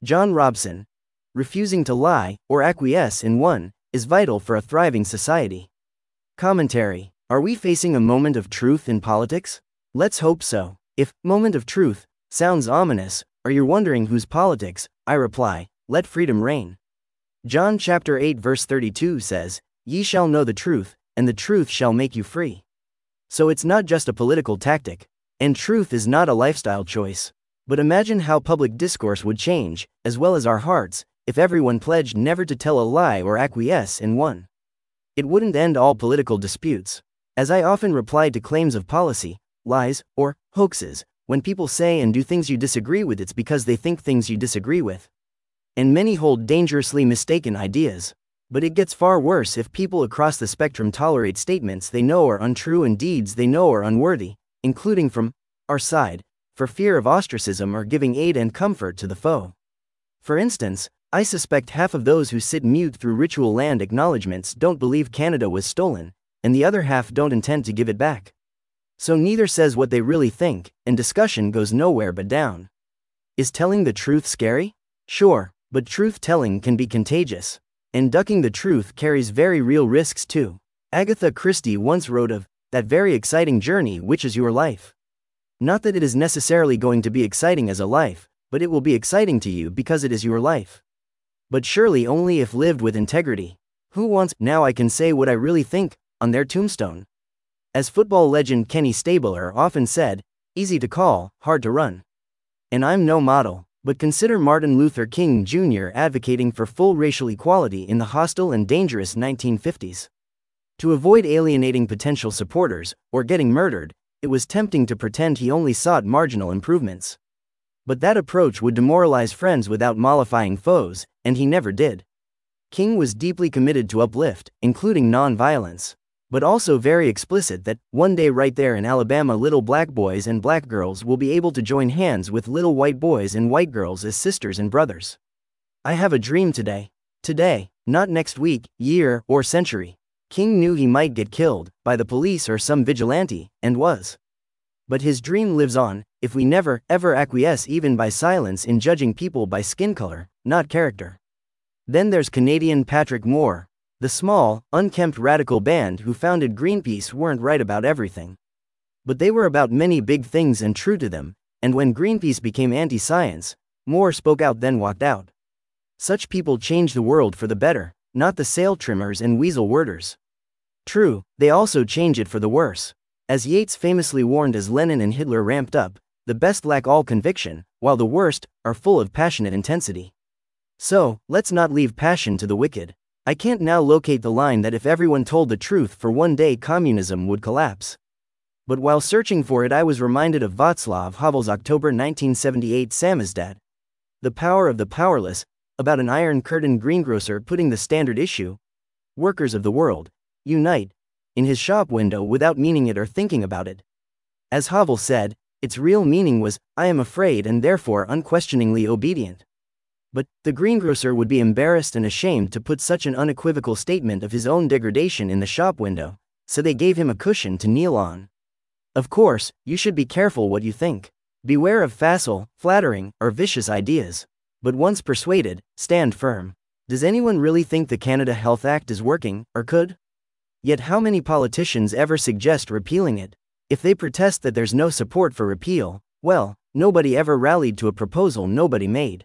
John Robson. Refusing to lie, or acquiesce in one, is vital for a thriving society. Commentary. Are we facing a moment of truth in politics? Let's hope so. If moment of truth sounds ominous, or you're wondering whose politics, I reply, let freedom reign. John chapter 8 verse 32 says, "Ye shall know the truth, and the truth shall make you free." So it's not just a political tactic, and truth is not a lifestyle choice. But imagine how public discourse would change, as well as our hearts, if everyone pledged never to tell a lie or acquiesce in one. It wouldn't end all political disputes. As I often reply to claims of policy, lies, or hoaxes, when people say and do things you disagree with, it's because they think things you disagree with. And many hold dangerously mistaken ideas. But it gets far worse if people across the spectrum tolerate statements they know are untrue and deeds they know are unworthy, including from our side, for fear of ostracism or giving aid and comfort to the foe. For instance, I suspect half of those who sit mute through ritual land acknowledgements don't believe Canada was stolen, and the other half don't intend to give it back. So neither says what they really think, and discussion goes nowhere but down. Is telling the truth scary? Sure, but truth-telling can be contagious. And ducking the truth carries very real risks too. Agatha Christie once wrote of that very exciting journey which is your life. Not that it is necessarily going to be exciting as a life, but it will be exciting to you because it is your life. But surely only if lived with integrity. Who wants, "Now I can say what I really think," on their tombstone? As football legend Kenny Stabler often said, easy to call, hard to run. And I'm no model. But consider Martin Luther King Jr. advocating for full racial equality in the hostile and dangerous 1950s. To avoid alienating potential supporters, or getting murdered, it was tempting to pretend he only sought marginal improvements. But that approach would demoralize friends without mollifying foes, and he never did. King was deeply committed to uplift, including non-violence, but also very explicit that, one day right there in Alabama, little black boys and black girls will be able to join hands with little white boys and white girls as sisters and brothers. I have a dream today. Today, not next week, year, or century. King knew he might get killed, by the police or some vigilante, and was. But his dream lives on, if we never, ever acquiesce even by silence in judging people by skin color, not character. Then there's Canadian Patrick Moore. The small, unkempt radical band who founded Greenpeace weren't right about everything. But they were about many big things and true to them, and when Greenpeace became anti-science, Moore spoke out then walked out. Such people change the world for the better, not the sail trimmers and weasel worders. True, they also change it for the worse. As Yeats famously warned as Lenin and Hitler ramped up, the best lack all conviction, while the worst are full of passionate intensity. So, let's not leave passion to the wicked. I can't now locate the line that if everyone told the truth for one day communism would collapse. But while searching for it, I was reminded of Václav Havel's October 1978 Samizdat. The Power of the Powerless, about an Iron Curtain greengrocer putting the standard issue, "Workers of the World, Unite," in his shop window without meaning it or thinking about it. As Havel said, its real meaning was, "I am afraid and therefore unquestioningly obedient." But the greengrocer would be embarrassed and ashamed to put such an unequivocal statement of his own degradation in the shop window, so they gave him a cushion to kneel on. Of course, you should be careful what you think. Beware of facile, flattering, or vicious ideas. But once persuaded, stand firm. Does anyone really think the Canada Health Act is working, or could? Yet how many politicians ever suggest repealing it? If they protest that there's no support for repeal, well, nobody ever rallied to a proposal nobody made.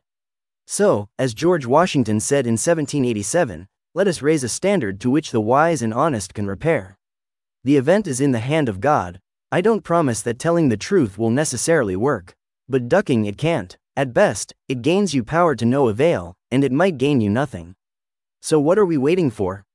So, as George Washington said in 1787, let us raise a standard to which the wise and honest can repair. The event is in the hand of God. I don't promise that telling the truth will necessarily work. But ducking it can't. At best, it gains you power to no avail, and it might gain you nothing. So what are we waiting for?